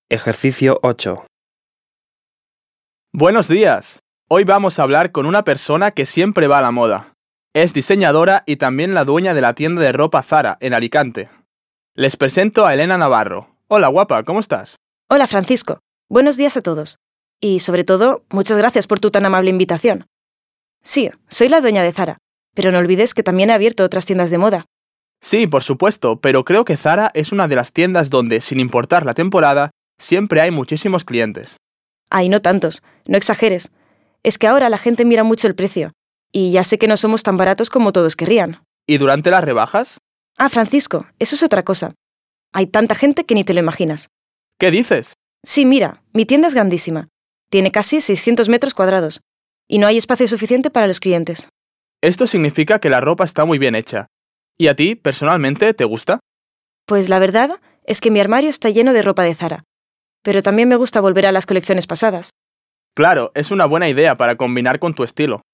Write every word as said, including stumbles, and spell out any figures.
Ejercicio ocho. Buenos días. Hoy vamos a hablar con una persona que siempre va a la moda. Es diseñadora y también la dueña de la tienda de ropa Zara, en Alicante. Les presento a Elena Navarro. Hola, guapa, ¿cómo estás? Hola, Francisco. Buenos días a todos. Y, sobre todo, muchas gracias por tu tan amable invitación. Sí, soy la dueña de Zara, pero no olvides que también he abierto otras tiendas de moda. Sí, por supuesto, pero creo que Zara es una de las tiendas donde, sin importar la temporada, siempre hay muchísimos clientes. Ay, no tantos, no exageres. Es que ahora la gente mira mucho el precio, y ya sé que no somos tan baratos como todos querrían. ¿Y durante las rebajas? Ah, Francisco, eso es otra cosa. Hay tanta gente que ni te lo imaginas. ¿Qué dices? Sí, mira, mi tienda es grandísima. Tiene casi seiscientos metros cuadrados, y no hay espacio suficiente para los clientes. Esto significa que la ropa está muy bien hecha. ¿Y a ti, personalmente, te gusta? Pues la verdad es que mi armario está lleno de ropa de Zara, pero también me gusta volver a las colecciones pasadas. Claro, es una buena idea para combinar con tu estilo.